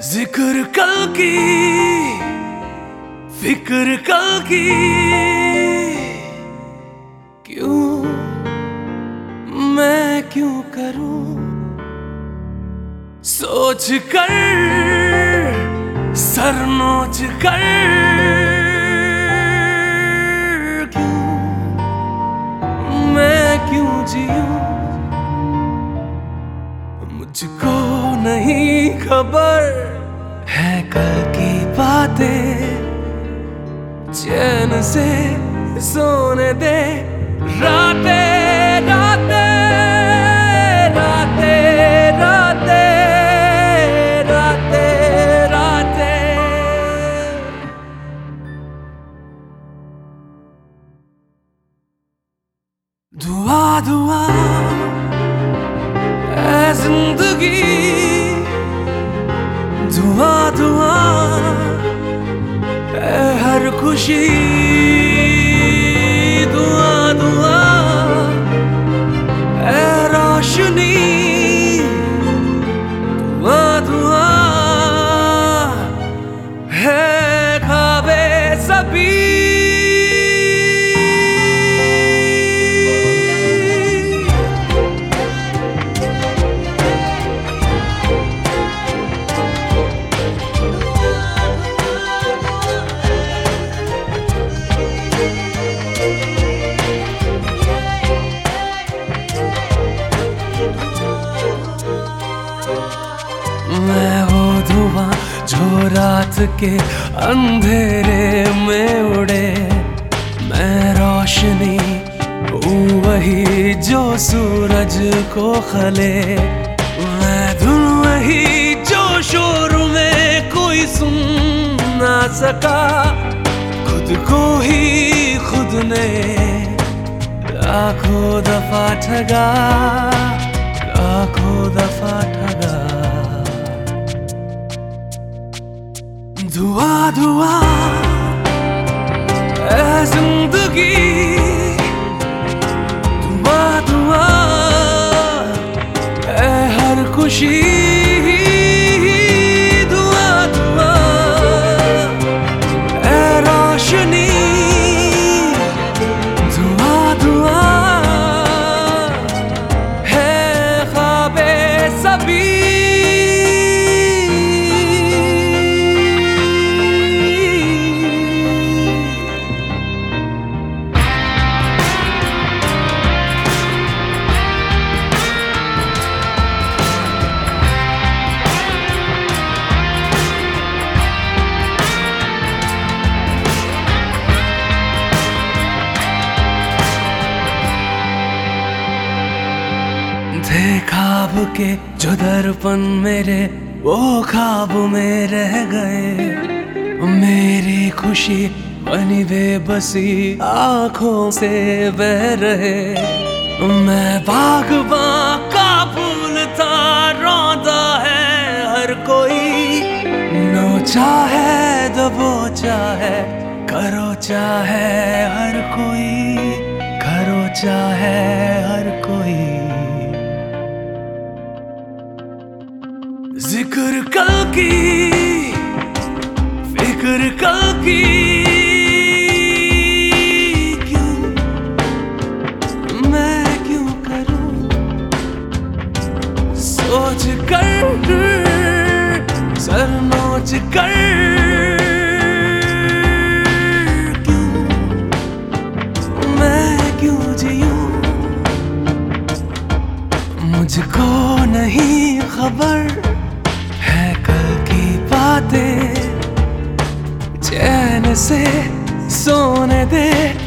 जिक्र कल की, फिक्र कल की, क्यों मैं क्यों करूं सोच कर, सर नोच कर, क्यों मैं क्यों जीऊं, मुझको नहीं खबर है कल की बातें, चैन से सोने दे रातें रातें रातें रातें रातें रातें। दुआ दुआ ऐ जिंदगी, दुआ दुआ ऐ हर खुशी, दुआ दुआ ऐ रोशनी, दुआ दुआ है ख्वाबे सभी। मैं वो धुआं जो रात के अंधेरे में उड़े, मैं रोशनी हूँ वही जो सूरज को खले, मैं धुन वही जो शोर में कोई सुन ना सका, खुद को ही खुद ने लाखों दफा ठगा, लाखों दफा ठगा। दुआ दुआ ऐ जिंदगी, दुआ दुआ ऐ हर खुशी, दुआ दुआ ऐ रोशनी, दुआ दुआ है ख्वाबे सभी। थे ख्वाब के जो दर्पण मेरे, वो ख्वाब में रह गए, मेरी खुशी बनी बेबसी आंखों से बह रहे, मैं बागबां का फूल था, रौंदा है हर कोई, नोचा है दबोचा है, खरोचा है हर कोई, खरोचा है हर कोई। जिक्र कल की, फिक्र कल की, क्यों मैं क्यों करूं सोच कर, सर नोच कर, क्यों मैं क्यों जीऊं, मुझको नहीं खबर बातें, चैन से सोने दे